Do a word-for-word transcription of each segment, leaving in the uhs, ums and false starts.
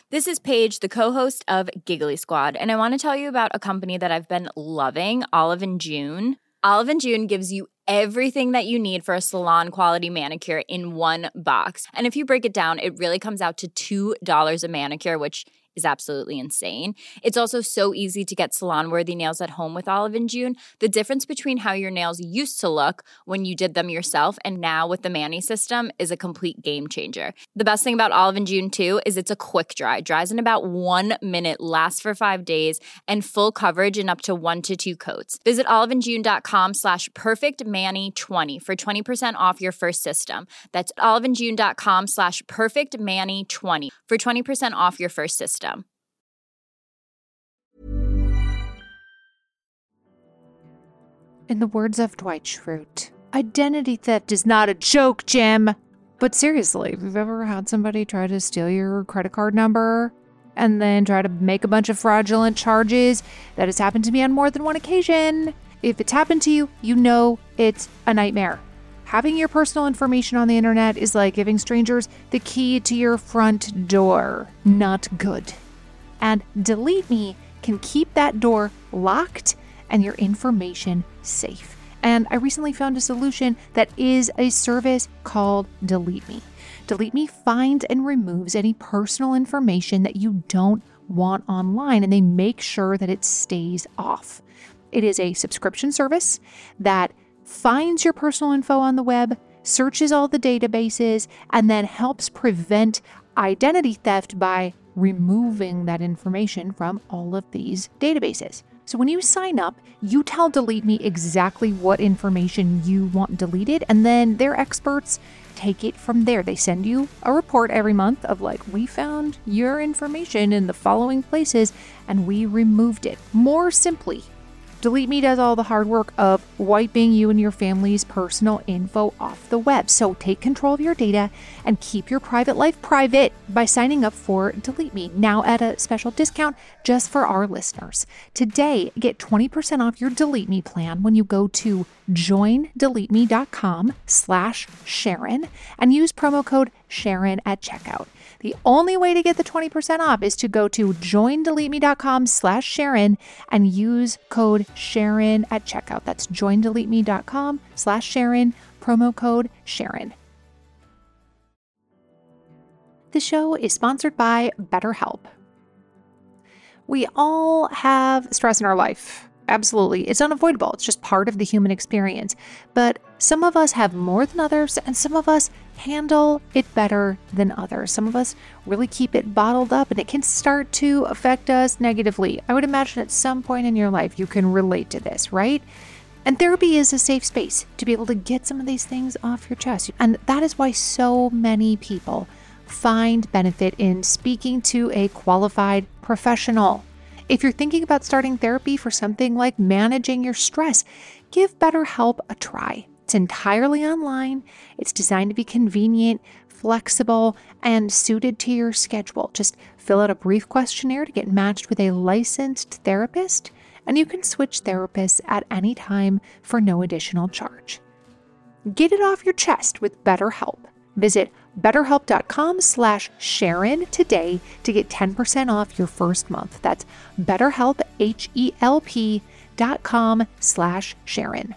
This is Paige, the co-host of Giggly Squad, and I want to tell you about a company that I've been loving, Olive and June. Olive and June gives you everything that you need for a salon-quality manicure in one box. And if you break it down, it really comes out to two dollars a manicure, which is absolutely insane. It's also so easy to get salon-worthy nails at home with Olive and June. The difference between how your nails used to look when you did them yourself and now with the Mani system is a complete game changer. The best thing about Olive and June, too, is it's a quick dry. Dries in about one minute, lasts for five days, and full coverage in up to one to two coats. Visit oliveandjune.com slash perfectmani20 for twenty percent off your first system. That's oliveandjune.com slash perfectmani20 for twenty percent off your first system. In the words of Dwight Schrute, identity theft is not a joke, Jim. But seriously, if you've ever had somebody try to steal your credit card number and then try to make a bunch of fraudulent charges, that has happened to me on more than one occasion. If it's happened to you, you know it's a nightmare. Having your personal information on the internet is like giving strangers the key to your front door. Not good. And Delete Me can keep that door locked and your information safe. And I recently found a solution that is a service called Delete Me. Delete Me finds and removes any personal information that you don't want online, and they make sure that it stays off. It is a subscription service that finds your personal info on the web, searches all the databases, and then helps prevent identity theft by removing that information from all of these databases. So when you sign up, you tell Delete Me exactly what information you want deleted, and then their experts take it from there. They send you a report every month of like, we found your information in the following places and we removed it. More simply, Delete Me does all the hard work of wiping you and your family's personal info off the web. So take control of your data and keep your private life private by signing up for Delete Me, now at a special discount just for our listeners. Today, get twenty percent off your Delete Me plan when you go to joindeleteme.com slash Sharon and use promo code Sharon at checkout. The only way to get the twenty percent off is to go to joindeleteme.com slash Sharon and use code Sharon at checkout. That's joindeleteme.com slash Sharon, promo code Sharon. The show is sponsored by BetterHelp. We all have stress in our life. Absolutely. It's unavoidable. It's just part of the human experience. But some of us have more than others, and some of us handle it better than others. Some of us really keep it bottled up, and it can start to affect us negatively. I would imagine at some point in your life you can relate to this, right? And therapy is a safe space to be able to get some of these things off your chest. And that is why so many people find benefit in speaking to a qualified professional. If you're thinking about starting therapy for something like managing your stress, give BetterHelp a try. It's entirely online. It's designed to be convenient, flexible, and suited to your schedule. Just fill out a brief questionnaire to get matched with a licensed therapist, and you can switch therapists at any time for no additional charge. Get it off your chest with BetterHelp. Visit betterhelp.com slash Sharon today to get ten percent off your first month. That's betterhelp, H-E-L-P dot com slash Sharon.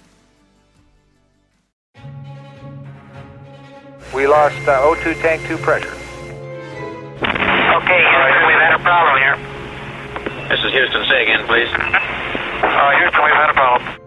We lost uh, O two tank two pressure. Okay, Houston, we've had a problem here. This is Houston. Say again, please. Uh, Houston, we've had a problem.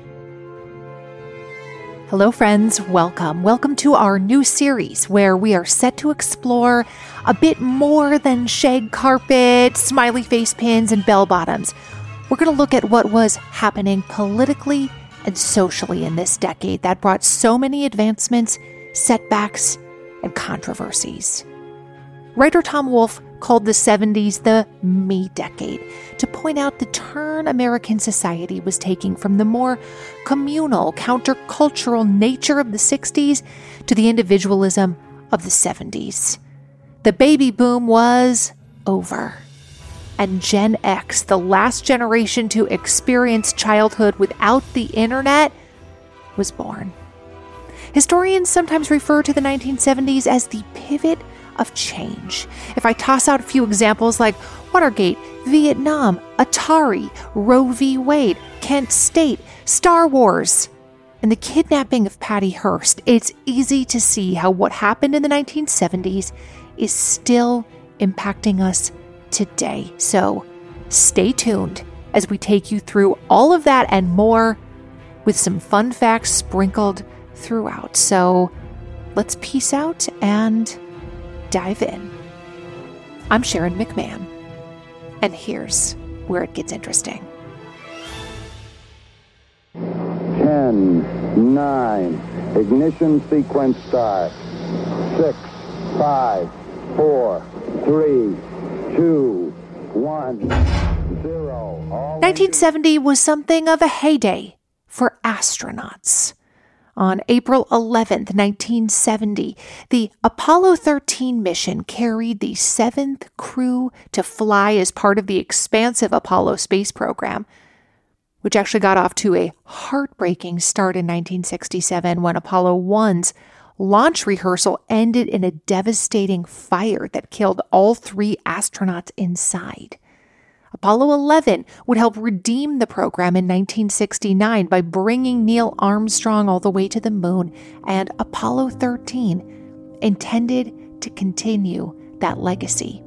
Hello, friends. Welcome. Welcome to our new series where we are set to explore a bit more than shag carpet, smiley face pins, and bell bottoms. We're going to look at what was happening politically and socially in this decade that brought so many advancements, setbacks, and controversies. Writer Tom Wolfe called the seventies the me decade to point out the turn American society was taking from the more communal, countercultural nature of the sixties to the individualism of the seventies. The baby boom was over. And Gen X, the last generation to experience childhood without the internet, was born. Historians sometimes refer to the nineteen seventies as the pivot of change. If I toss out a few examples like Watergate, Vietnam, Atari, Roe v. Wade, Kent State, Star Wars, and the kidnapping of Patty Hearst, it's easy to see how what happened in the nineteen seventies is still impacting us today. So stay tuned as we take you through all of that and more with some fun facts sprinkled throughout. So let's peace out and dive in. I'm Sharon McMahon, and here's where it gets interesting. ten, nine, ignition sequence start. six, five, four, three, two, one, zero. All nineteen seventy was something of a heyday for astronauts. On April eleventh, nineteen seventy, the Apollo thirteen mission carried the seventh crew to fly as part of the expansive Apollo space program, which actually got off to a heartbreaking start in nineteen sixty-seven when Apollo one's launch rehearsal ended in a devastating fire that killed all three astronauts inside. Apollo eleven would help redeem the program in nineteen sixty-nine by bringing Neil Armstrong all the way to the moon, and Apollo thirteen intended to continue that legacy.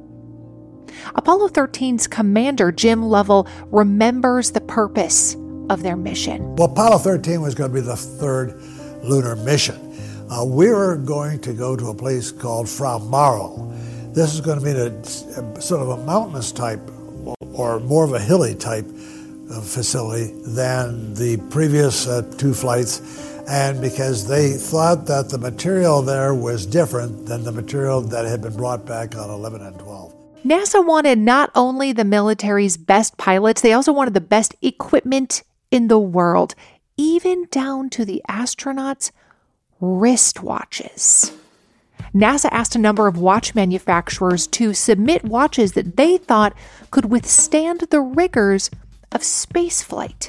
Apollo thirteen's commander, Jim Lovell, remembers the purpose of their mission. Well, Apollo thirteen was going to be the third lunar mission. Uh, we were going to go to a place called Fra Mauro. This is going to be a, a sort of a mountainous type or more of a hilly type of facility than the previous uh, two flights, and because they thought that the material there was different than the material that had been brought back on eleven and twelve. NASA wanted not only the military's best pilots, they also wanted the best equipment in the world, even down to the astronauts' wristwatches. NASA asked a number of watch manufacturers to submit watches that they thought could withstand the rigors of spaceflight.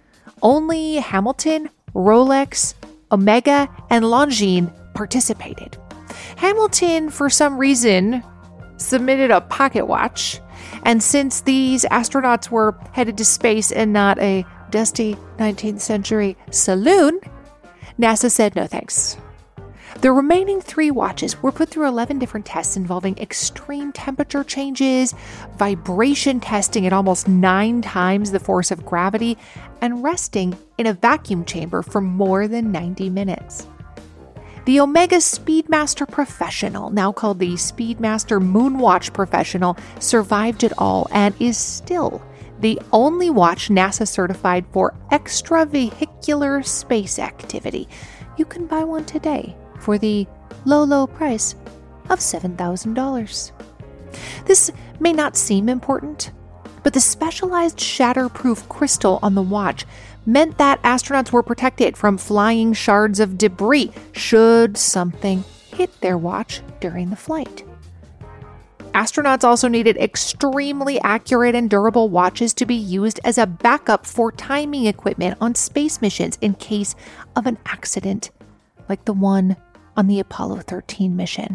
Only Hamilton, Rolex, Omega, and Longines participated. Hamilton, for some reason, submitted a pocket watch, and since these astronauts were headed to space and not a dusty nineteenth century saloon, NASA said no thanks. The remaining three watches were put through eleven different tests involving extreme temperature changes, vibration testing at almost nine times the force of gravity, and resting in a vacuum chamber for more than ninety minutes. The Omega Speedmaster Professional, now called the Speedmaster Moonwatch Professional, survived it all and is still the only watch NASA certified for extravehicular space activity. You can buy one today for the low, low price of seven thousand dollars. This may not seem important, but the specialized shatterproof crystal on the watch meant that astronauts were protected from flying shards of debris should something hit their watch during the flight. Astronauts also needed extremely accurate and durable watches to be used as a backup for timing equipment on space missions in case of an accident, like the one on the Apollo thirteen mission.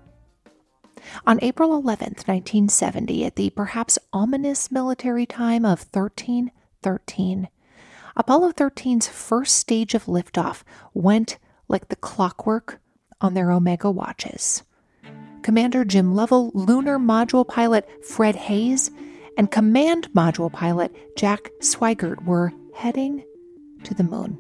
On April eleventh, nineteen seventy, at the perhaps ominous military time of thirteen thirteen, Apollo thirteen's first stage of liftoff went like the clockwork on their Omega watches. Commander Jim Lovell, lunar module pilot Fred Hayes, and command module pilot Jack Swigert were heading to the moon.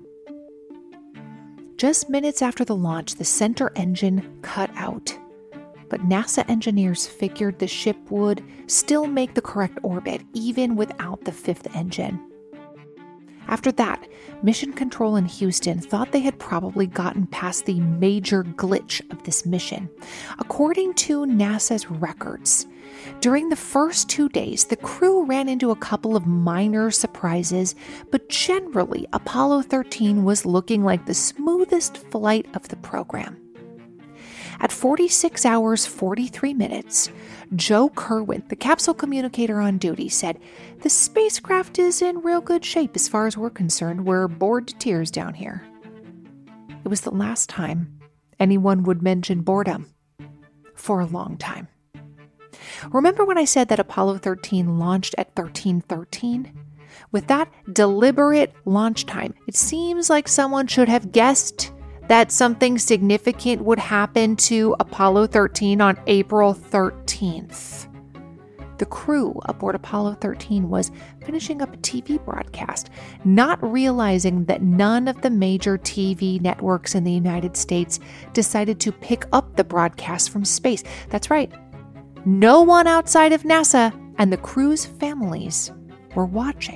Just minutes after the launch, the center engine cut out, but NASA engineers figured the ship would still make the correct orbit even without the fifth engine. After that, Mission Control in Houston thought they had probably gotten past the major glitch of this mission. According to NASA's records, during the first two days, the crew ran into a couple of minor surprises, but generally, Apollo thirteen was looking like the smoothest flight of the program. At forty-six hours, forty-three minutes, Joe Kerwin, the capsule communicator on duty, said, "The spacecraft is in real good shape as far as we're concerned. We're bored to tears down here." It was the last time anyone would mention boredom for a long time. Remember when I said that Apollo thirteen launched at thirteen thirteen? With that deliberate launch time, it seems like someone should have guessed that something significant would happen to Apollo thirteen on April thirteenth. The crew aboard Apollo thirteen was finishing up a T V broadcast, not realizing that none of the major T V networks in the United States decided to pick up the broadcast from space. That's right. No one outside of NASA and the crew's families were watching.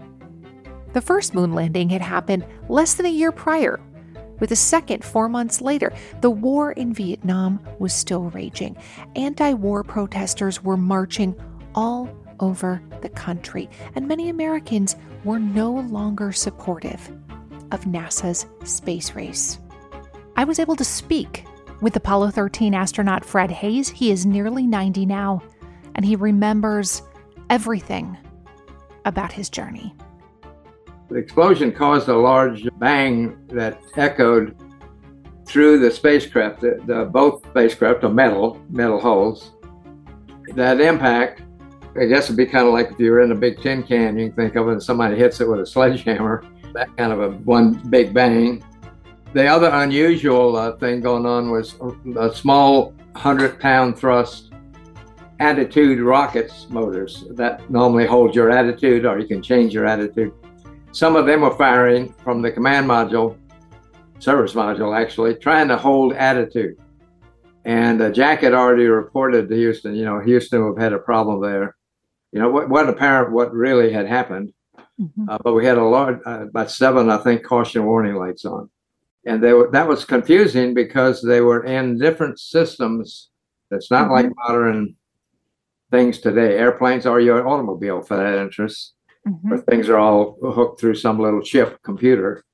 The first moon landing had happened less than a year prior, with the second four months later. The war in Vietnam was still raging. Anti-war protesters were marching all over the country, and many Americans were no longer supportive of NASA's space race. I was able to speak with Apollo thirteen astronaut Fred Haise. He is nearly ninety now, and he remembers everything about his journey. The explosion caused a large bang that echoed through the spacecraft. The, the, both spacecraft are metal, metal hulls. That impact, I guess it'd be kind of like if you were in a big tin can, you can think of it as somebody hits it with a sledgehammer, that kind of a one big bang. The other unusual uh, thing going on was a small hundred pound thrust attitude rockets motors that normally hold your attitude, or you can change your attitude. Some of them were firing from the command module, service module actually, trying to hold attitude. And uh, Jack had already reported to Houston, you know, Houston have had a problem there. You know, what wasn't apparent what really had happened, mm-hmm. uh, but we had a large, uh, about seven, I think, caution warning lights on. And they were, that was confusing because they were in different systems. It's not mm-hmm. like modern things today, airplanes or your automobile for that interest. Mm-hmm. Where things are all hooked through some little chip computer.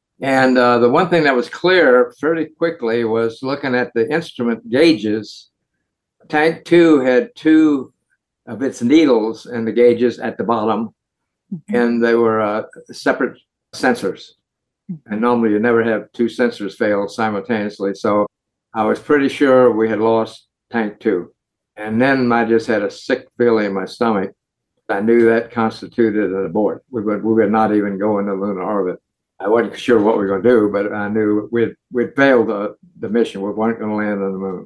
And uh, the one thing that was clear fairly quickly was looking at the instrument gauges. Tank two had two of its needles and the gauges at the bottom, mm-hmm. and they were uh, separate sensors. Mm-hmm. And normally you never have two sensors fail simultaneously. So I was pretty sure we had lost tank two. And then I just had a sick feeling in my stomach. I knew that constituted an abort. We would we would not even go into lunar orbit. I wasn't sure what we were going to do, but I knew we'd, we'd failed the, the mission. We weren't going to land on the moon.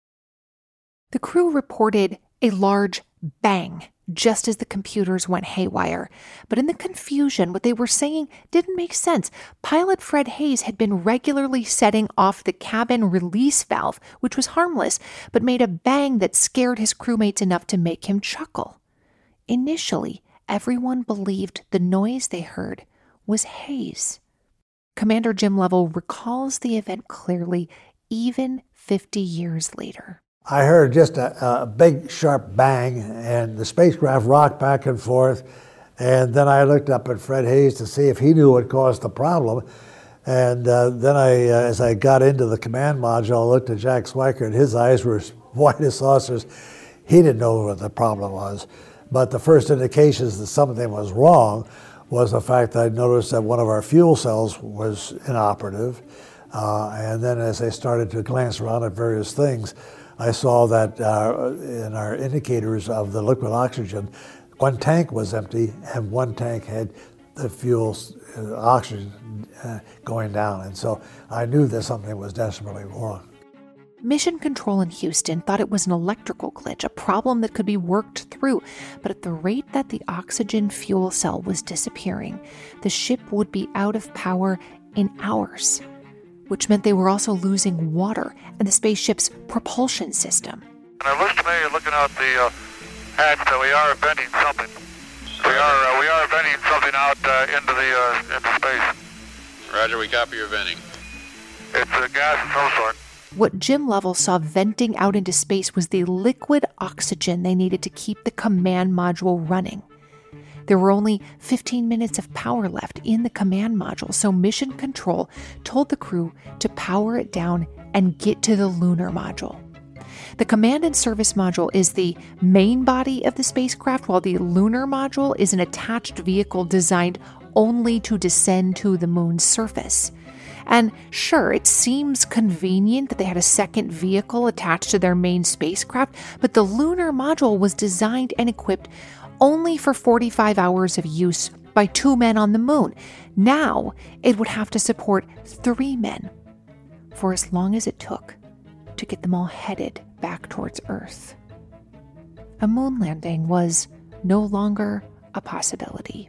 The crew reported a large bang just as the computers went haywire. But in the confusion, what they were saying didn't make sense. Pilot Fred Haise had been regularly setting off the cabin release valve, which was harmless, but made a bang that scared his crewmates enough to make him chuckle. Initially, everyone believed the noise they heard was Haise. Commander Jim Lovell recalls the event clearly, even fifty years later. I heard just a, a big, sharp bang, and the spacecraft rocked back and forth. And then I looked up at Fred Haise to see if he knew what caused the problem. And uh, then I, uh, as I got into the command module, I looked at Jack Swiker, and his eyes were as white as saucers. He didn't know what the problem was. But the first indications that something was wrong was the fact that I noticed that one of our fuel cells was inoperative. Uh, and then as I started to glance around at various things, I saw that uh, in our indicators of the liquid oxygen, one tank was empty and one tank had the fuel uh, oxygen uh, going down. And so I knew that something was desperately wrong. Mission Control in Houston thought it was an electrical glitch, a problem that could be worked through. But at the rate that the oxygen fuel cell was disappearing, the ship would be out of power in hours, which meant they were also losing water and the spaceship's propulsion system. And it looks to me, looking out the uh, hatch, that we are venting something. We are uh, we are venting something out uh, into the uh, into space. Roger, we copy your venting. It's a gas of some sort. What Jim Lovell saw venting out into space was the liquid oxygen they needed to keep the command module running. There were only fifteen minutes of power left in the command module, so Mission Control told the crew to power it down and get to the lunar module. The command and service module is the main body of the spacecraft, while the lunar module is an attached vehicle designed only to descend to the moon's surface. And sure, it seems convenient that they had a second vehicle attached to their main spacecraft, but the lunar module was designed and equipped only for forty-five hours of use by two men on the moon. Now, it would have to support three men for as long as it took to get them all headed back towards Earth. A moon landing was no longer a possibility.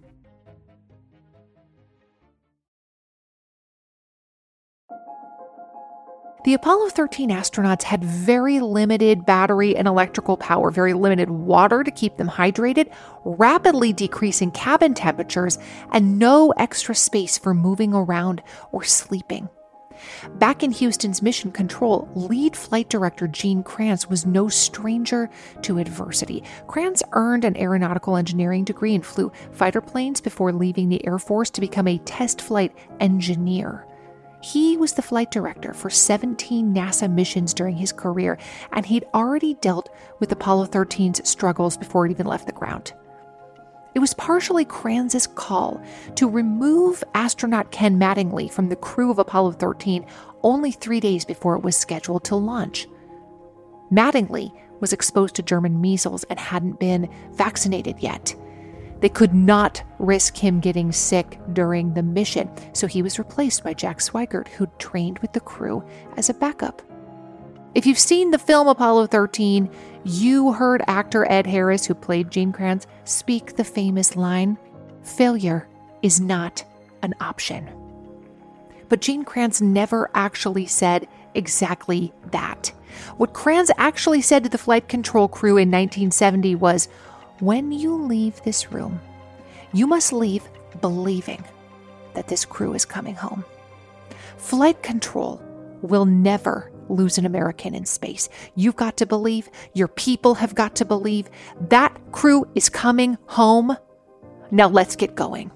The Apollo thirteen astronauts had very limited battery and electrical power, very limited water to keep them hydrated, rapidly decreasing cabin temperatures, and no extra space for moving around or sleeping. Back in Houston's Mission Control, lead flight director Gene Kranz was no stranger to adversity. Kranz earned an aeronautical engineering degree and flew fighter planes before leaving the Air Force to become a test flight engineer. He was the flight director for seventeen NASA missions during his career, and he'd already dealt with Apollo thirteen's struggles before it even left the ground. It was partially Kranz's call to remove astronaut Ken Mattingly from the crew of Apollo thirteen only three days before it was scheduled to launch. Mattingly was exposed to German measles and hadn't been vaccinated yet. They could not risk him getting sick during the mission, so he was replaced by Jack Swigert, who'd trained with the crew as a backup. If you've seen the film Apollo thirteen, you heard actor Ed Harris, who played Gene Kranz, speak the famous line, "Failure is not an option." But Gene Kranz never actually said exactly that. What Kranz actually said to the flight control crew in nineteen seventy was, "When you leave this room, you must leave believing that this crew is coming home. Flight control will never lose an American in space. You've got to believe, your people have got to believe, that crew is coming home. Now let's get going."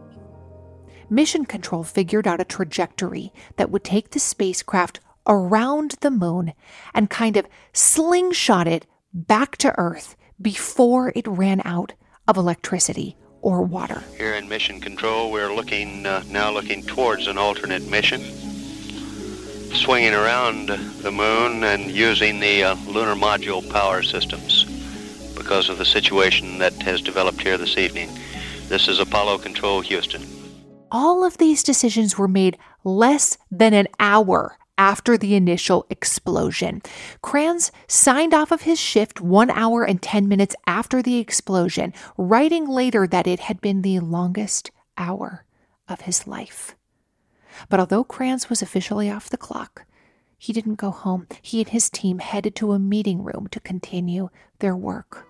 Mission Control figured out a trajectory that would take the spacecraft around the moon and kind of slingshot it back to Earth before it ran out of electricity or water. Here in Mission Control, we're looking uh, now looking towards an alternate mission, swinging around the moon and using the uh, lunar module power systems because of the situation that has developed here this evening. This is Apollo Control, Houston. All of these decisions were made less than an hour after the initial explosion. Kranz signed off of his shift one hour and ten minutes after the explosion, writing later that it had been the longest hour of his life. But although Kranz was officially off the clock, he didn't go home. He and his team headed to a meeting room to continue their work.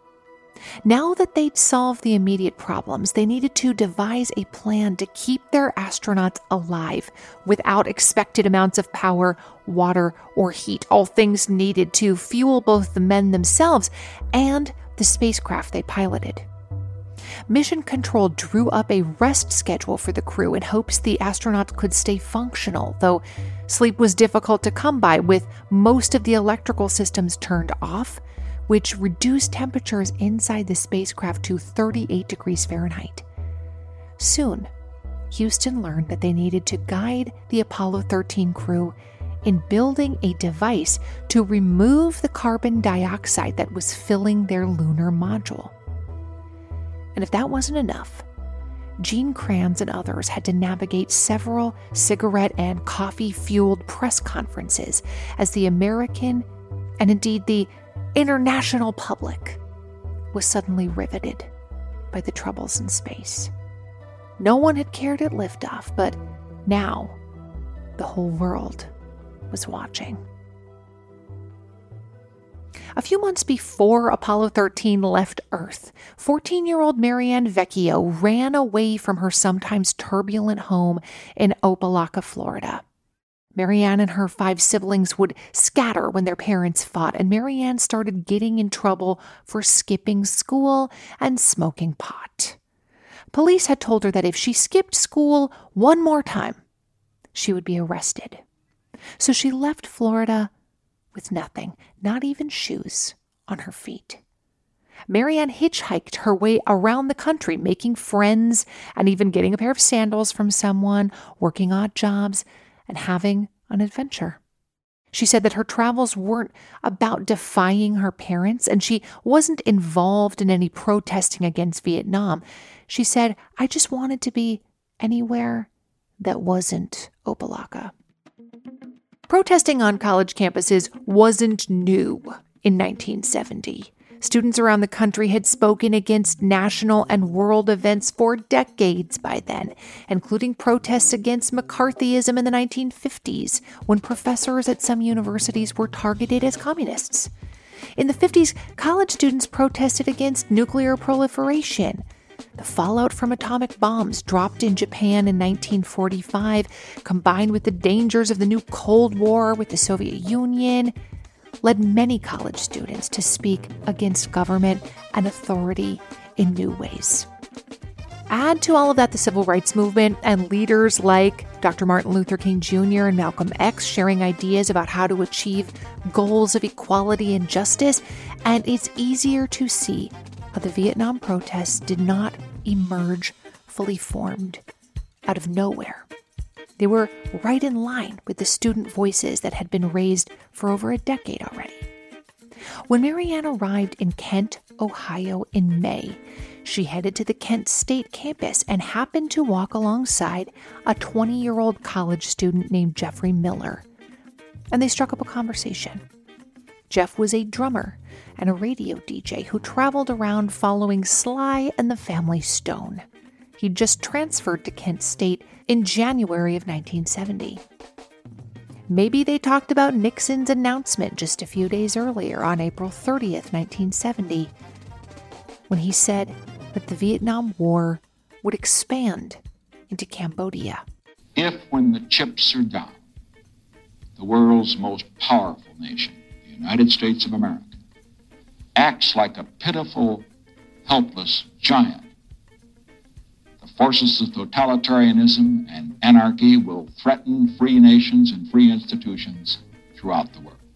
Now that they'd solved the immediate problems, they needed to devise a plan to keep their astronauts alive without expected amounts of power, water, or heat, all things needed to fuel both the men themselves and the spacecraft they piloted. Mission Control drew up a rest schedule for the crew in hopes the astronauts could stay functional, though sleep was difficult to come by with most of the electrical systems turned off, which reduced temperatures inside the spacecraft to thirty-eight degrees Fahrenheit. Soon, Houston learned that they needed to guide the Apollo thirteen crew in building a device to remove the carbon dioxide that was filling their lunar module. And if that wasn't enough, Gene Kranz and others had to navigate several cigarette and coffee-fueled press conferences as the American, and indeed the international public, was suddenly riveted by the troubles in space. No one had cared at liftoff, but now the whole world was watching. A few months before Apollo thirteen left Earth, fourteen-year-old Marianne Vecchio ran away from her sometimes turbulent home in Opelika, Florida. Marianne and her five siblings would scatter when their parents fought, and Marianne started getting in trouble for skipping school and smoking pot. Police had told her that if she skipped school one more time, she would be arrested. So she left Florida with nothing, not even shoes on her feet. Marianne hitchhiked her way around the country, making friends and even getting a pair of sandals from someone, working odd jobs, and having an adventure. She said that her travels weren't about defying her parents, and she wasn't involved in any protesting against Vietnam. She said, I just wanted to be anywhere that wasn't Opa-locka. Protesting on college campuses wasn't new in nineteen seventy. Students around the country had spoken against national and world events for decades by then, including protests against McCarthyism in the nineteen fifties, when professors at some universities were targeted as communists. In the fifties, college students protested against nuclear proliferation. The fallout from atomic bombs dropped in Japan in nineteen forty-five, combined with the dangers of the new Cold War with the Soviet Union, led many college students to speak against government and authority in new ways. Add to all of that the civil rights movement and leaders like Doctor Martin Luther King Junior and Malcolm X sharing ideas about how to achieve goals of equality and justice, and it's easier to see how the Vietnam protests did not emerge fully formed out of nowhere. They were right in line with the student voices that had been raised for over a decade already. When Marianne arrived in Kent, Ohio in May, she headed to the Kent State campus and happened to walk alongside a twenty-year-old college student named Jeffrey Miller, and they struck up a conversation. Jeff was a drummer and a radio D J who traveled around following Sly and the Family Stone. He'd just transferred to Kent State in January of nineteen seventy. Maybe they talked about Nixon's announcement just a few days earlier on April thirtieth, nineteen seventy, when he said that the Vietnam War would expand into Cambodia. If, when the chips are down, the world's most powerful nation, the United States of America, acts like a pitiful, helpless giant, the forces of totalitarianism and anarchy will threaten free nations and free institutions throughout the world.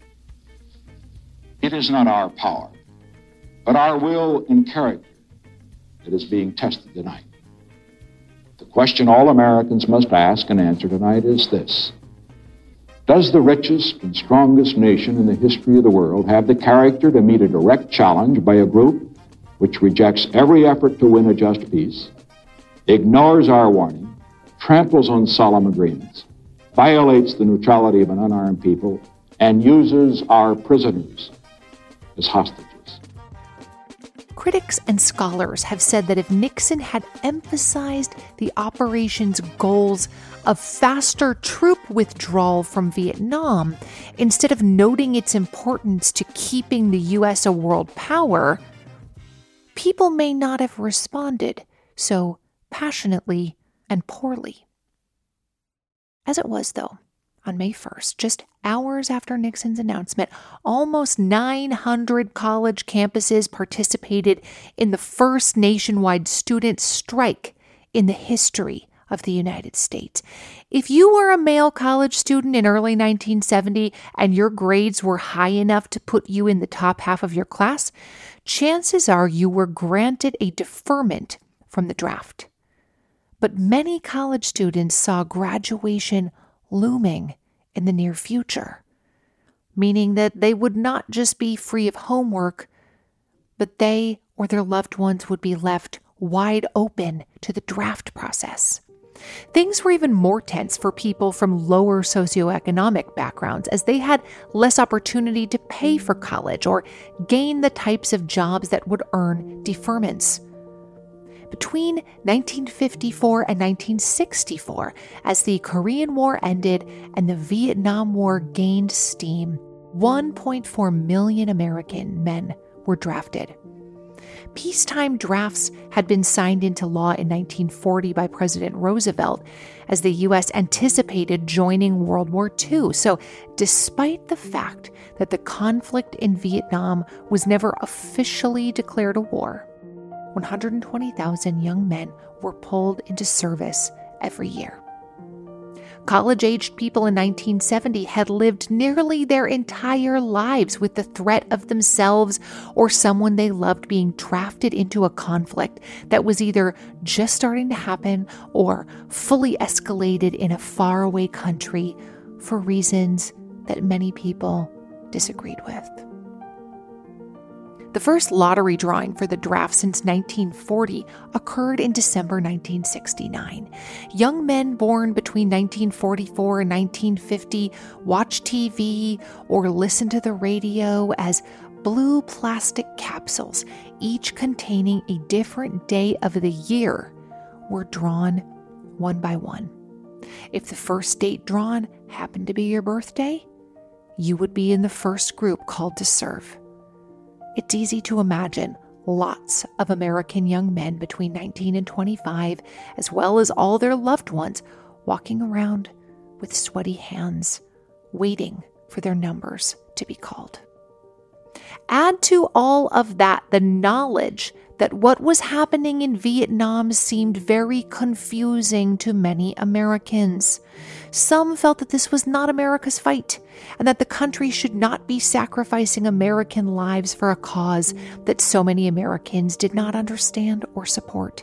It is not our power, but our will and character that is being tested tonight. The question all Americans must ask and answer tonight is this: does the richest and strongest nation in the history of the world have the character to meet a direct challenge by a group which rejects every effort to win a just peace, ignores our warning, tramples on solemn agreements, violates the neutrality of an unarmed people, and uses our prisoners as hostages? Critics and scholars have said that if Nixon had emphasized the operation's goals of faster troop withdrawal from Vietnam, instead of noting its importance to keeping the U S a world power, people may not have responded so passionately and poorly. As it was, though, on May first, just hours after Nixon's announcement, almost nine hundred college campuses participated in the first nationwide student strike in the history of the United States. If you were a male college student in early nineteen seventy and your grades were high enough to put you in the top half of your class, chances are you were granted a deferment from the draft. But many college students saw graduation looming in the near future, meaning that they would not just be free of homework, but they or their loved ones would be left wide open to the draft process. Things were even more tense for people from lower socioeconomic backgrounds, as they had less opportunity to pay for college or gain the types of jobs that would earn deferments. Between nineteen fifty-four and nineteen sixty-four, as the Korean War ended and the Vietnam War gained steam, one point four million American men were drafted. Peacetime drafts had been signed into law in nineteen forty by President Roosevelt as the U S anticipated joining World War Two. So despite the fact that the conflict in Vietnam was never officially declared a war, one hundred twenty thousand young men were pulled into service every year. College-aged people in nineteen seventy had lived nearly their entire lives with the threat of themselves or someone they loved being drafted into a conflict that was either just starting to happen or fully escalated in a faraway country for reasons that many people disagreed with. The first lottery drawing for the draft since nineteen forty occurred in December nineteen sixty-nine. Young men born between nineteen forty-four and nineteen fifty watched T V or listened to the radio as blue plastic capsules, each containing a different day of the year, were drawn one by one. If the first date drawn happened to be your birthday, you would be in the first group called to serve. It's easy to imagine lots of American young men between nineteen and twenty-five, as well as all their loved ones, walking around with sweaty hands, waiting for their numbers to be called. Add to all of that the knowledge that what was happening in Vietnam seemed very confusing to many Americans. Some felt that this was not America's fight, and that the country should not be sacrificing American lives for a cause that so many Americans did not understand or support.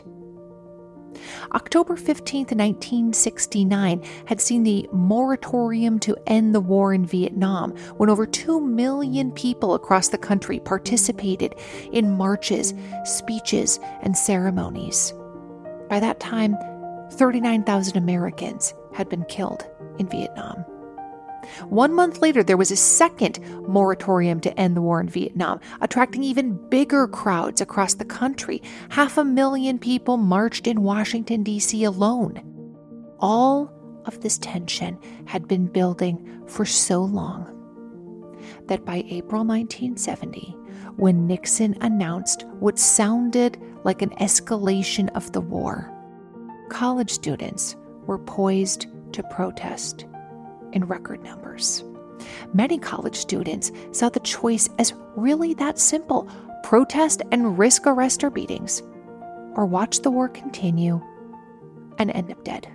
October fifteenth, nineteen sixty-nine had seen the moratorium to end the war in Vietnam, when over two million people across the country participated in marches, speeches, and ceremonies. By that time, thirty-nine thousand Americans had been killed in Vietnam. One month later, there was a second moratorium to end the war in Vietnam, attracting even bigger crowds across the country. Half a million people marched in Washington, D C alone. All of this tension had been building for so long that by April nineteen seventy, when Nixon announced what sounded like an escalation of the war, college students were poised to protest in record numbers. Many college students saw the choice as really that simple: protest and risk arrest or beatings, or watch the war continue and end up dead.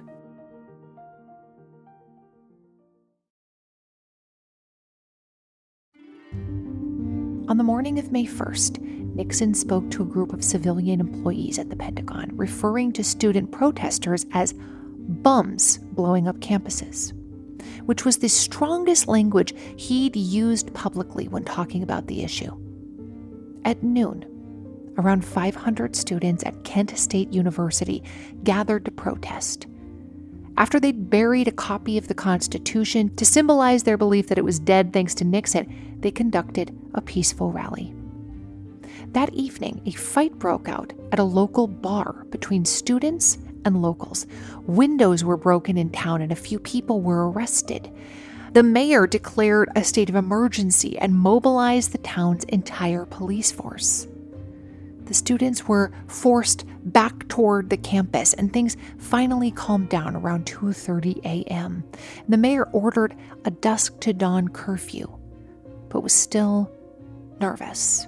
On the morning of May first, Nixon spoke to a group of civilian employees at the Pentagon, referring to student protesters as bums blowing up campuses, which was the strongest language he'd used publicly when talking about the issue. At noon, around five hundred students at Kent State University gathered to protest. After they'd buried a copy of the Constitution to symbolize their belief that it was dead thanks to Nixon, they conducted a peaceful rally. That evening, a fight broke out at a local bar between students and locals. Windows were broken in town and a few people were arrested. The mayor declared a state of emergency and mobilized the town's entire police force. The students were forced back toward the campus, and things finally calmed down around two thirty a.m. The mayor ordered a dusk to dawn curfew, but was still nervous.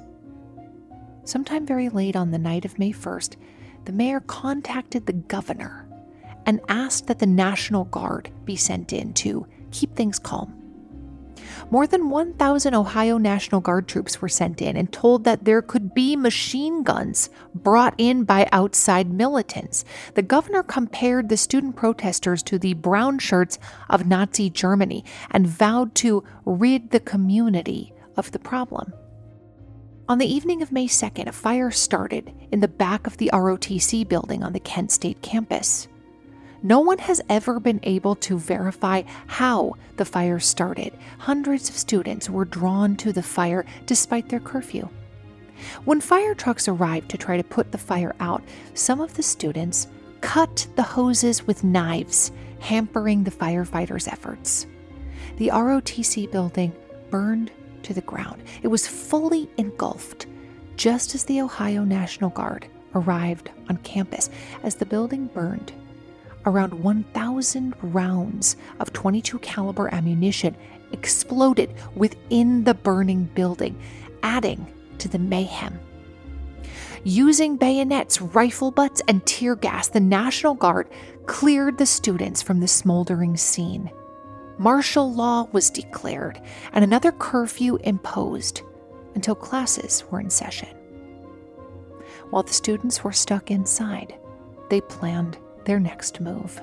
Sometime very late on the night of May first, the mayor contacted the governor and asked that the National Guard be sent in to keep things calm. More than one thousand Ohio National Guard troops were sent in and told that there could be machine guns brought in by outside militants. The governor compared the student protesters to the brown shirts of Nazi Germany and vowed to rid the community of the problem. On the evening of May second, a fire started in the back of the R O T C building on the Kent State campus. No one has ever been able to verify how the fire started. Hundreds of students were drawn to the fire despite their curfew. When fire trucks arrived to try to put the fire out, some of the students cut the hoses with knives, hampering the firefighters' efforts. The R O T C building burned to the ground. It was fully engulfed just as the Ohio National Guard arrived on campus. As the building burned, around one thousand rounds of twenty-two caliber ammunition exploded within the burning building, adding to the mayhem. Using bayonets, rifle butts, and tear gas, the National Guard cleared the students from the smoldering scene. Martial law was declared and another curfew imposed until classes were in session. While the students were stuck inside, they planned their next move.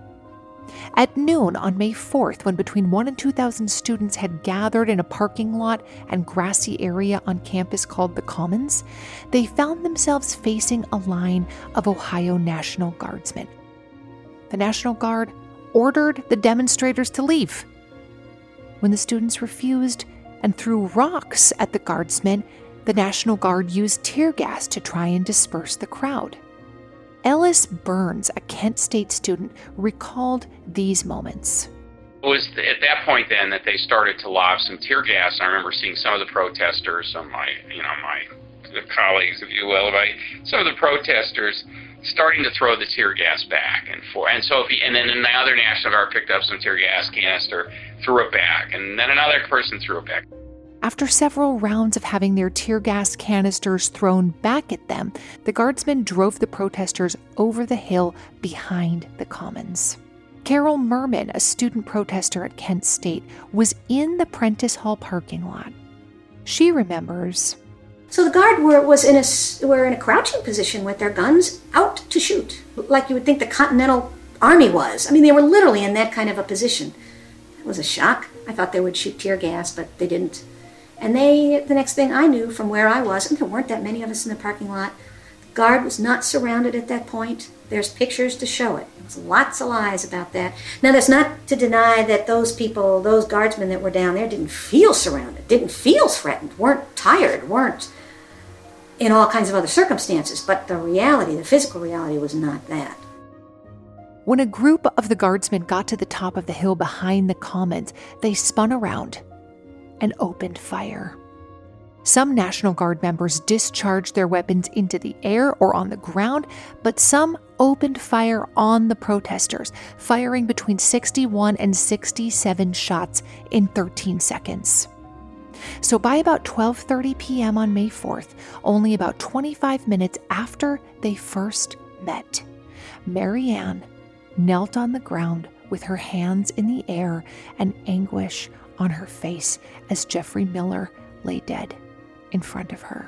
At noon on May fourth, when between one and two thousand students had gathered in a parking lot and grassy area on campus called the Commons, they found themselves facing a line of Ohio National Guardsmen. The National Guard ordered the demonstrators to leave. When the students refused and threw rocks at the guardsmen, the National Guard used tear gas to try and disperse the crowd. Ellis Burns, a Kent State student, recalled these moments. It was at that point then that they started to lob some tear gas. I remember seeing some of the protesters, some of my, you know, my colleagues, if you will, right? Some of the protesters starting to throw the tear gas back and forth. And so, if he, and then another National Guard picked up some tear gas canister, threw it back, and then another person threw it back. After several rounds of having their tear gas canisters thrown back at them, the guardsmen drove the protesters over the hill behind the Commons. Carol Merman, a student protester at Kent State, was in the Prentice Hall parking lot. She remembers. So the guard were was in a were in a crouching position with their guns out to shoot, like you would think the Continental Army was. I mean, they were literally in that kind of a position. It was a shock. I thought they would shoot tear gas, but they didn't. And they, the next thing I knew from where I was, and there weren't that many of us in the parking lot, the guard was not surrounded at that point. There's pictures to show it. There was lots of lies about that. Now, that's not to deny that those people, those guardsmen that were down there didn't feel surrounded, didn't feel threatened, weren't tired, weren't in all kinds of other circumstances. But the reality, the physical reality, was not that. When a group of the guardsmen got to the top of the hill behind the Commons, they spun around and opened fire. Some National Guard members discharged their weapons into the air or on the ground, but some opened fire on the protesters, firing between sixty-one and sixty-seven shots in thirteen seconds. So by about twelve thirty p.m. on May fourth, only about twenty-five minutes after they first met, Mary Ann knelt on the ground with her hands in the air and anguish on her face as Jeffrey Miller lay dead in front of her.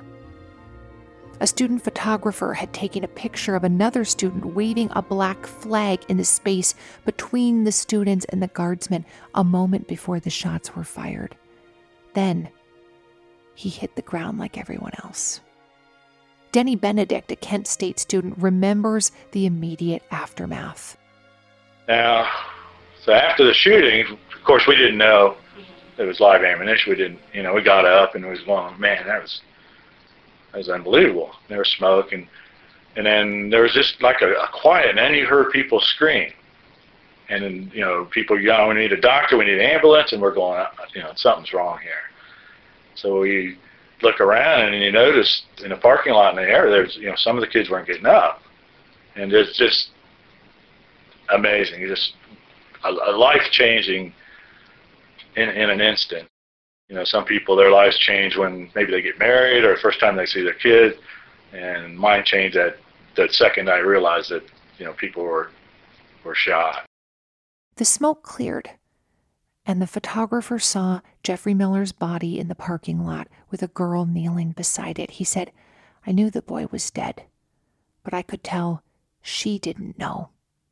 A student photographer had taken a picture of another student waving a black flag in the space between the students and the guardsmen a moment before the shots were fired. Then he hit the ground like everyone else. Denny Benedict, a Kent State student, remembers the immediate aftermath. Now, so after the shooting, of course, we didn't know it was live ammunition. We didn't, you know, we got up and it was going, man, that was, that was unbelievable. There was smoke, and and then there was just like a, a quiet, and then you heard people scream. And then, you know, people yelling, we need a doctor, we need an ambulance, and we're going, you know, something's wrong here. So we look around, and you notice in the parking lot in the area, there's, you know, some of the kids weren't getting up. And it's just amazing. It's just a, a life-changing in, in an instant. You know, some people, their lives change when maybe they get married or the first time they see their kid, and mine changed that, that second I realized that, you know, people were were shot. The smoke cleared, and the photographer saw Jeffrey Miller's body in the parking lot with a girl kneeling beside it. He said, I knew the boy was dead, but I could tell she didn't know.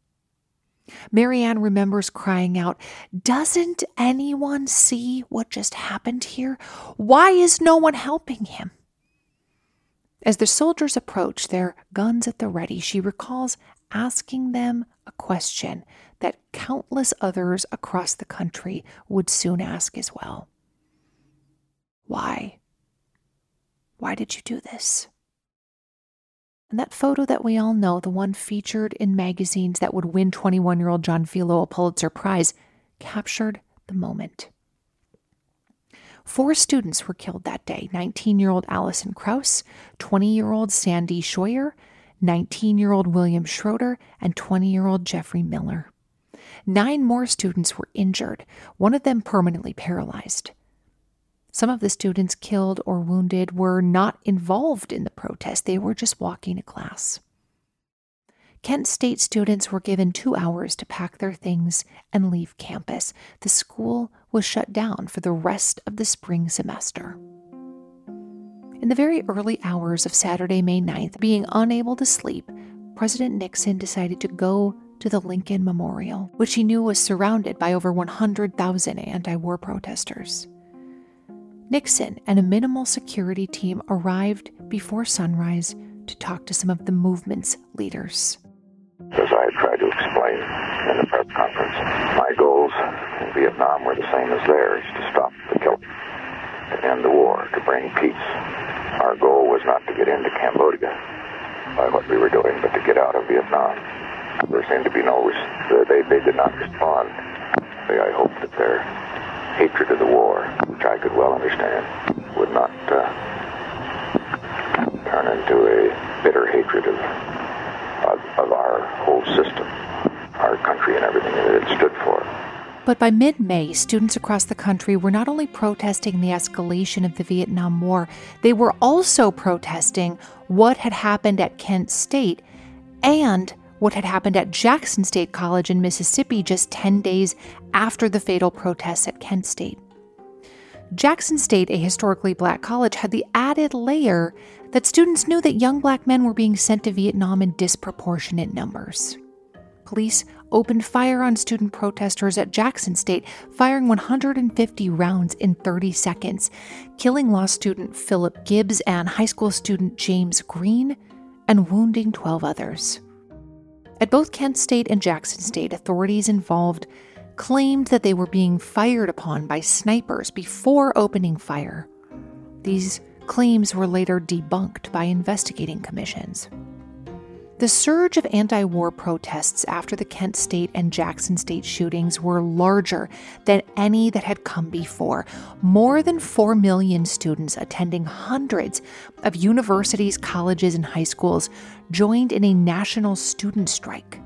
Mary Ann remembers crying out, doesn't anyone see what just happened here? Why is no one helping him? As the soldiers approach, their guns at the ready, she recalls asking them a question that countless others across the country would soon ask as well. Why? Why did you do this? And that photo that we all know, the one featured in magazines that would win twenty-one-year-old John Filo a Pulitzer Prize, captured the moment. Four students were killed that day: nineteen-year-old Allison Krauss, twenty-year-old Sandy Scheuer, nineteen-year-old William Schroeder, and twenty-year-old Jeffrey Miller. Nine more students were injured, one of them permanently paralyzed. Some of the students killed or wounded were not involved in the protest. They were just walking to class. Kent State students were given two hours to pack their things and leave campus. The school was shut down for the rest of the spring semester. In the very early hours of Saturday, May ninth, being unable to sleep, President Nixon decided to go to the Lincoln Memorial, which he knew was surrounded by over one hundred thousand anti-war protesters. Nixon and a minimal security team arrived before sunrise to talk to some of the movement's leaders. As I tried to explain in the press conference, my goals in Vietnam were the same as theirs, to stop the killing, to end the war, to bring peace. Our goal was not to get into Cambodia by what we were doing, but to get out of Vietnam. There seemed to be no, they, they did not respond. I hope that their hatred of the war, which I could well understand, would not uh, turn into a bitter hatred of, of, of our whole system, our country and everything that it stood for. But by mid-May, students across the country were not only protesting the escalation of the Vietnam War, they were also protesting what had happened at Kent State and what had happened at Jackson State College in Mississippi just ten days after the fatal protests at Kent State. Jackson State, a historically black college, had the added layer that students knew that young black men were being sent to Vietnam in disproportionate numbers. Police opened fire on student protesters at Jackson State, firing one hundred fifty rounds in thirty seconds, killing law student Philip Gibbs and high school student James Green, and wounding twelve others. At both Kent State and Jackson State, authorities involved claimed that they were being fired upon by snipers before opening fire. These claims were later debunked by investigating commissions. The surge of anti-war protests after the Kent State and Jackson State shootings were larger than any that had come before. More than four million students attending hundreds of universities, colleges, and high schools joined in a national student strike.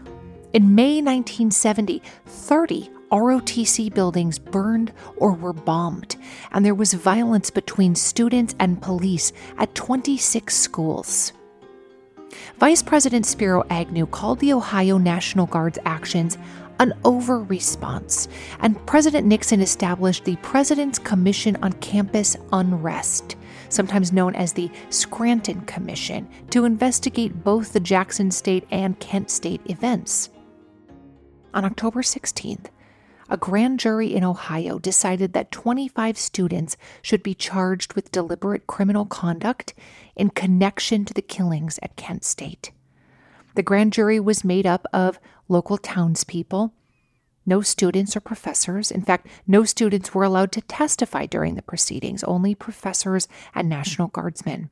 In May nineteen seventy, thirty R O T C buildings burned or were bombed, and there was violence between students and police at twenty-six schools. Vice President Spiro Agnew called the Ohio National Guard's actions an over-response, and President Nixon established the President's Commission on Campus Unrest, sometimes known as the Scranton Commission, to investigate both the Jackson State and Kent State events. On October sixteenth, a grand jury in Ohio decided that twenty-five students should be charged with deliberate criminal conduct in connection to the killings at Kent State. The grand jury was made up of local townspeople, no students or professors. In fact, no students were allowed to testify during the proceedings, only professors and National Guardsmen.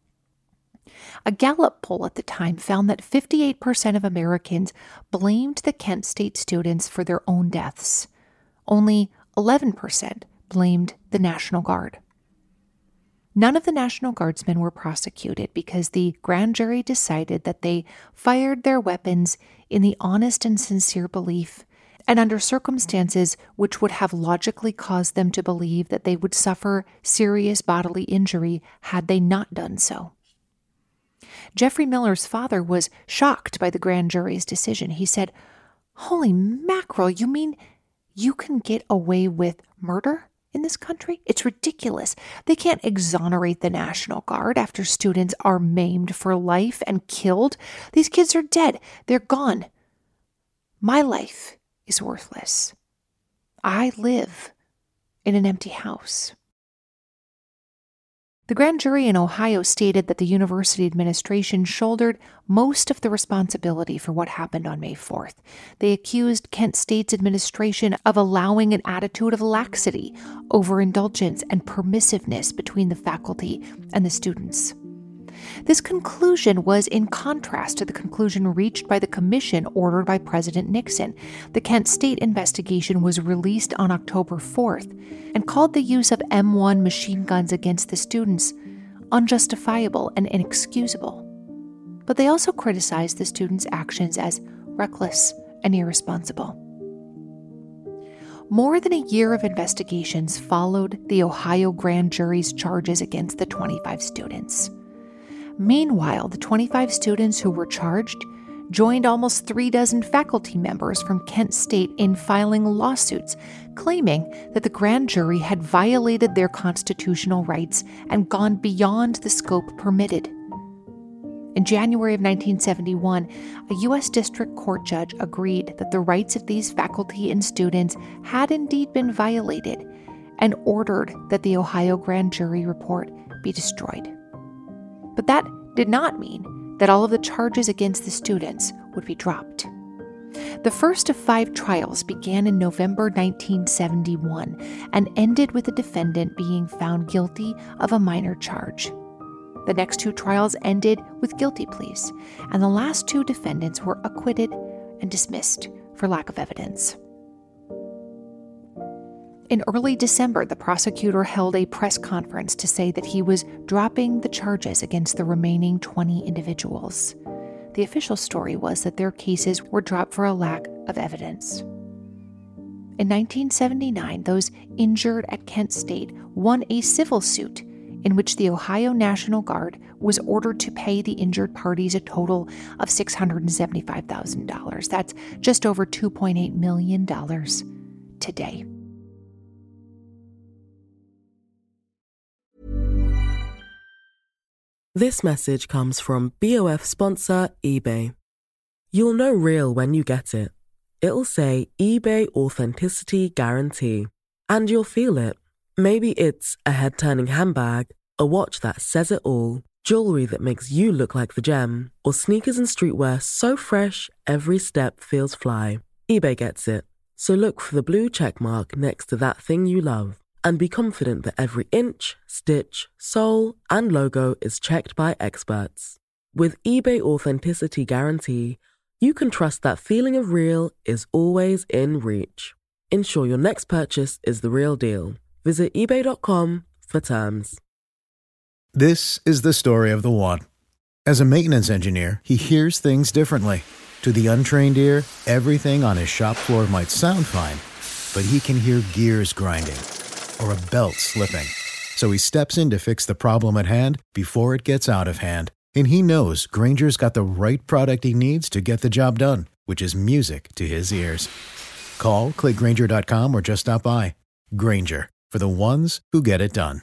A Gallup poll at the time found that fifty-eight percent of Americans blamed the Kent State students for their own deaths. Only eleven percent blamed the National Guard. None of the National Guardsmen were prosecuted because the grand jury decided that they fired their weapons in the honest and sincere belief and under circumstances which would have logically caused them to believe that they would suffer serious bodily injury had they not done so. Jeffrey Miller's father was shocked by the grand jury's decision. He said, "Holy mackerel, you mean you can get away with murder in this country? It's ridiculous. They can't exonerate the National Guard after students are maimed for life and killed. These kids are dead. They're gone. My life is worthless. I live in an empty house." The grand jury in Ohio stated that the university administration shouldered most of the responsibility for what happened on May fourth. They accused Kent State's administration of allowing an attitude of laxity, overindulgence, and permissiveness between the faculty and the students. This conclusion was in contrast to the conclusion reached by the commission ordered by President Nixon. The Kent State investigation was released on October fourth and called the use of M one machine guns against the students unjustifiable and inexcusable. But they also criticized the students' actions as reckless and irresponsible. More than a year of investigations followed the Ohio grand jury's charges against the twenty-five students. Meanwhile, the twenty-five students who were charged joined almost three dozen faculty members from Kent State in filing lawsuits, claiming that the grand jury had violated their constitutional rights and gone beyond the scope permitted. In January of nineteen seventy-one, a U S district court judge agreed that the rights of these faculty and students had indeed been violated and ordered that the Ohio grand jury report be destroyed. But that did not mean that all of the charges against the students would be dropped. The first of five trials began in November nineteen seventy-one and ended with the defendant being found guilty of a minor charge. The next two trials ended with guilty pleas, and the last two defendants were acquitted and dismissed for lack of evidence. In early December, the prosecutor held a press conference to say that he was dropping the charges against the remaining twenty individuals. The official story was that their cases were dropped for a lack of evidence. In nineteen seventy-nine, those injured at Kent State won a civil suit in which the Ohio National Guard was ordered to pay the injured parties a total of six hundred seventy-five thousand dollars. That's just over two point eight million dollars today. This message comes from B O F sponsor eBay. You'll know real when you get it. It'll say eBay Authenticity Guarantee. And you'll feel it. Maybe it's a head-turning handbag, a watch that says it all, jewelry that makes you look like the gem, or sneakers and streetwear so fresh every step feels fly. eBay gets it. So look for the blue check mark next to that thing you love. And be confident that every inch, stitch, sole, and logo is checked by experts. With eBay Authenticity Guarantee, you can trust that feeling of real is always in reach. Ensure your next purchase is the real deal. Visit ebay dot com for terms. This is the story of the one. As a maintenance engineer, he hears things differently. To the untrained ear, everything on his shop floor might sound fine, but he can hear gears grinding or a belt slipping. So he steps in to fix the problem at hand before it gets out of hand. And he knows Grainger's got the right product he needs to get the job done, which is music to his ears. Call, click Grainger dot com, or just stop by. Grainger, for the ones who get it done.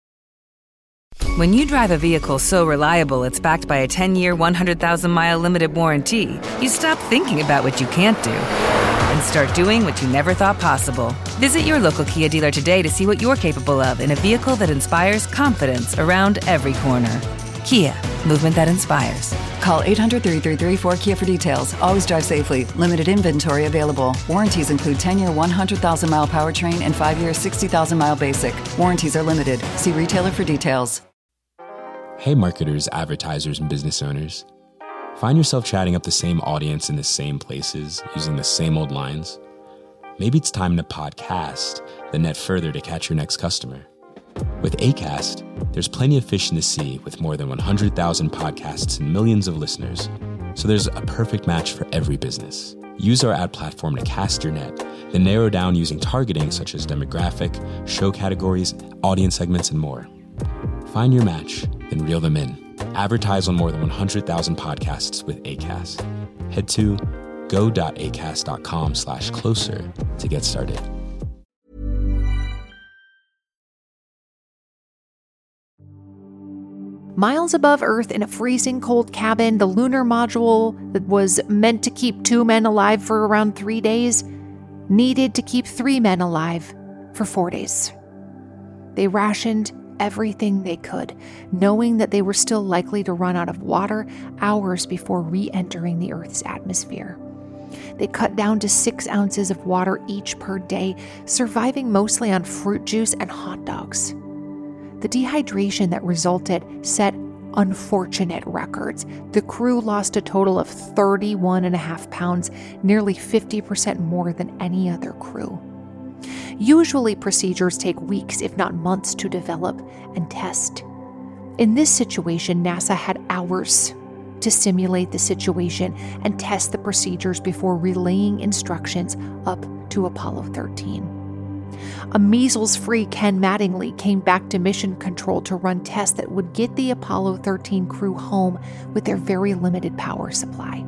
When you drive a vehicle so reliable it's backed by a ten-year, one hundred thousand mile limited warranty, you stop thinking about what you can't do and start doing what you never thought possible. Visit your local Kia dealer today to see what you're capable of in a vehicle that inspires confidence around every corner. Kia, movement that inspires. Call eight hundred, three three three, four K I A for details. Always drive safely. Limited inventory available. Warranties include ten-year, one hundred thousand mile powertrain and five-year, sixty thousand mile basic. Warranties are limited. See retailer for details. Hey marketers, advertisers, and business owners. Find yourself chatting up the same audience in the same places, using the same old lines? Maybe it's time to podcast, then net further to catch your next customer. With Acast, there's plenty of fish in the sea with more than one hundred thousand podcasts and millions of listeners. So there's a perfect match for every business. Use our ad platform to cast your net, then narrow down using targeting such as demographic, show categories, audience segments, and more. Find your match, then reel them in. Advertise on more than one hundred thousand podcasts with Acast. Head to go.acast.com slash closer to get started. Miles above Earth in a freezing cold cabin, the lunar module that was meant to keep two men alive for around three days needed to keep three men alive for four days. They rationed everything they could, knowing that they were still likely to run out of water hours before re-entering the Earth's atmosphere. They cut down to six ounces of water each per day, surviving mostly on fruit juice and hot dogs. The dehydration that resulted set unfortunate records. The crew lost a total of thirty-one and a half pounds, nearly fifty percent more than any other crew. Usually, procedures take weeks, if not months, to develop and test. In this situation, NASA had hours to simulate the situation and test the procedures before relaying instructions up to Apollo thirteen. A measles-free Ken Mattingly came back to Mission Control to run tests that would get the Apollo thirteen crew home with their very limited power supply.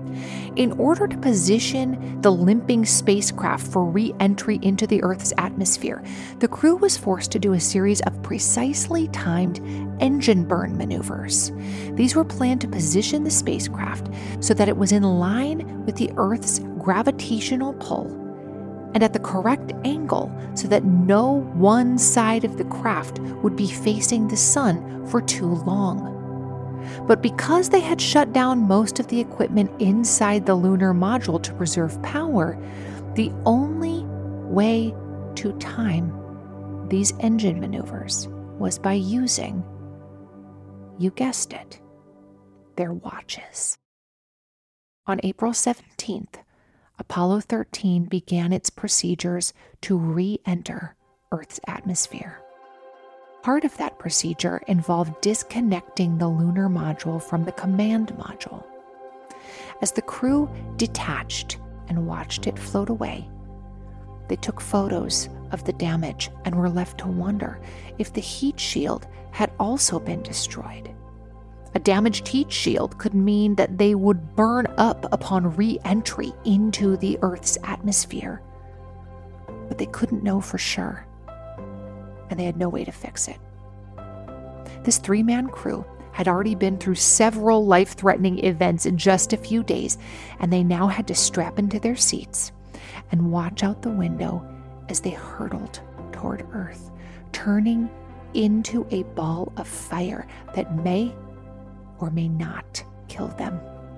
In order to position the limping spacecraft for re-entry into the Earth's atmosphere, the crew was forced to do a series of precisely timed engine burn maneuvers. These were planned to position the spacecraft so that it was in line with the Earth's gravitational pull and at the correct angle so that no one side of the craft would be facing the sun for too long. But because they had shut down most of the equipment inside the lunar module to preserve power, the only way to time these engine maneuvers was by using, you guessed it, their watches. On April seventeenth, Apollo thirteen began its procedures to re-enter Earth's atmosphere. Part of that procedure involved disconnecting the lunar module from the command module. As the crew detached and watched it float away, they took photos of the damage and were left to wonder if the heat shield had also been destroyed. A damaged heat shield could mean that they would burn up upon re-entry into the Earth's atmosphere. But they couldn't know for sure, and they had no way to fix it. This three-man crew had already been through several life-threatening events in just a few days, and they now had to strap into their seats and watch out the window as they hurtled toward Earth, turning into a ball of fire that may or may not kill them.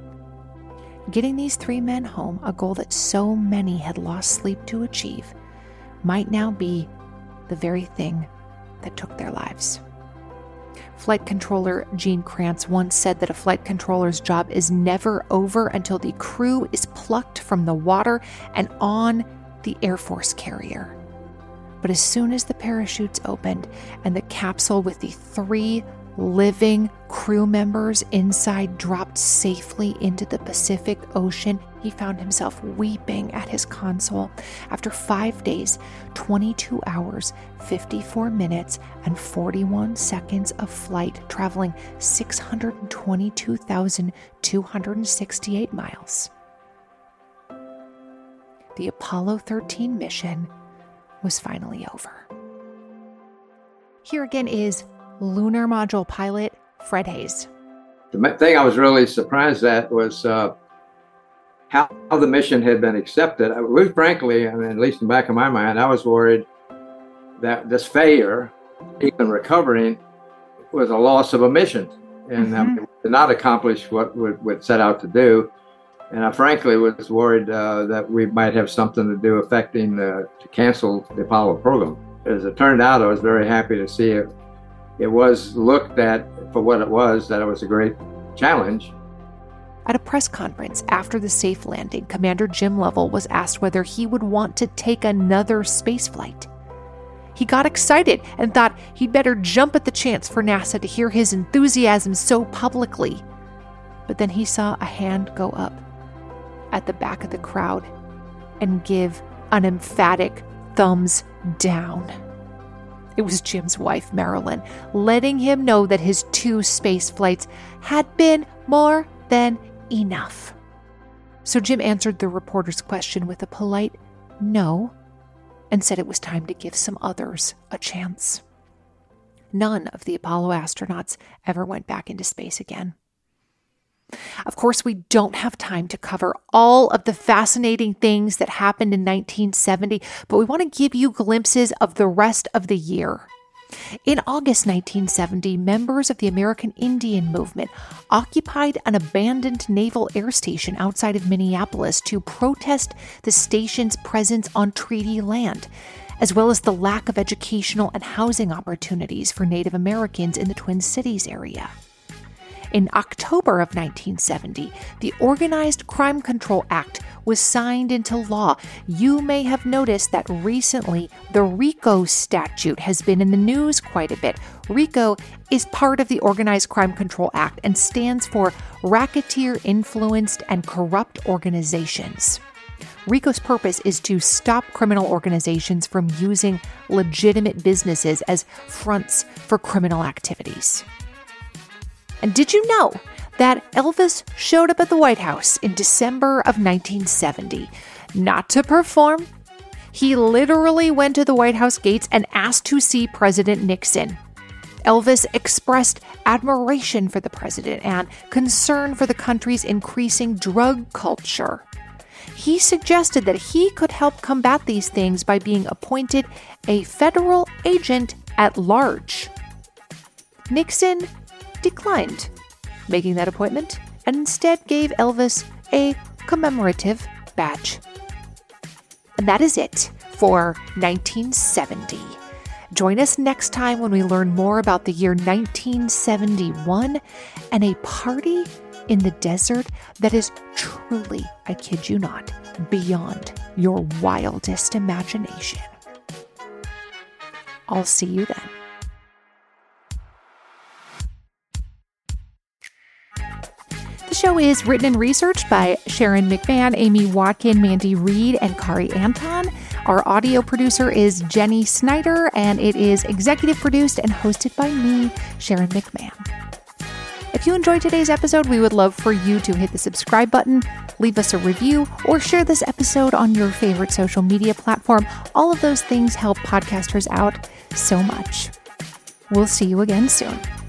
Getting these three men home, a goal that so many had lost sleep to achieve, might now be the very thing that took their lives. Flight controller Gene Kranz once said that a flight controller's job is never over until the crew is plucked from the water and on the Air Force carrier. But as soon as the parachutes opened and the capsule with the three living crew members inside dropped safely into the Pacific Ocean, he found himself weeping at his console. After five days, twenty-two hours, fifty-four minutes, and forty-one seconds of flight, traveling six hundred twenty-two thousand two hundred sixty-eight miles. The Apollo thirteen mission was finally over. Here again is Lunar Module pilot Fred Haise. The thing I was really surprised at was uh, how the mission had been accepted. I, we, frankly, I mean, at least in the back of my mind, I was worried that this failure, even recovering, was a loss of a mission and mm-hmm. um, did not accomplish what we would set out to do. And I frankly was worried uh, that we might have something to do affecting uh, to cancel the Apollo program. As it turned out, I was very happy to see it. It was looked at for what it was, that it was a great challenge. At a press conference after the safe landing, Commander Jim Lovell was asked whether he would want to take another space flight. He got excited and thought he'd better jump at the chance for NASA to hear his enthusiasm so publicly. But then he saw a hand go up at the back of the crowd and give an emphatic thumbs down. It was Jim's wife, Marilyn, letting him know that his two space flights had been more than enough. So Jim answered the reporter's question with a polite no and said it was time to give some others a chance. None of the Apollo astronauts ever went back into space again. Of course, we don't have time to cover all of the fascinating things that happened in nineteen seventy, but we want to give you glimpses of the rest of the year. In August nineteen seventy, members of the American Indian Movement occupied an abandoned naval air station outside of Minneapolis to protest the station's presence on treaty land, as well as the lack of educational and housing opportunities for Native Americans in the Twin Cities area. In October of nineteen seventy, the Organized Crime Control Act was signed into law. You may have noticed that recently the RICO statute has been in the news quite a bit. RICO is part of the Organized Crime Control Act and stands for Racketeer Influenced and Corrupt Organizations. RICO's purpose is to stop criminal organizations from using legitimate businesses as fronts for criminal activities. And did you know that Elvis showed up at the White House in December of nineteen seventy? Not to perform. He literally went to the White House gates and asked to see President Nixon. Elvis expressed admiration for the president and concern for the country's increasing drug culture. He suggested that he could help combat these things by being appointed a federal agent at large. Nixon declined making that appointment and instead gave Elvis a commemorative badge. And that is it for nineteen seventy. Join us next time when we learn more about the year nineteen seventy-one and a party in the desert that is truly, I kid you not, beyond your wildest imagination. I'll see you then. The show is written and researched by Sharon McMahon, Amy Watkin, Mandy Reed, and Kari Anton. Our audio producer is Jenny Snyder, and it is executive produced and hosted by me, Sharon McMahon. If you enjoyed today's episode, we would love for you to hit the subscribe button, leave us a review, or share this episode on your favorite social media platform. All of those things help podcasters out so much. We'll see you again soon.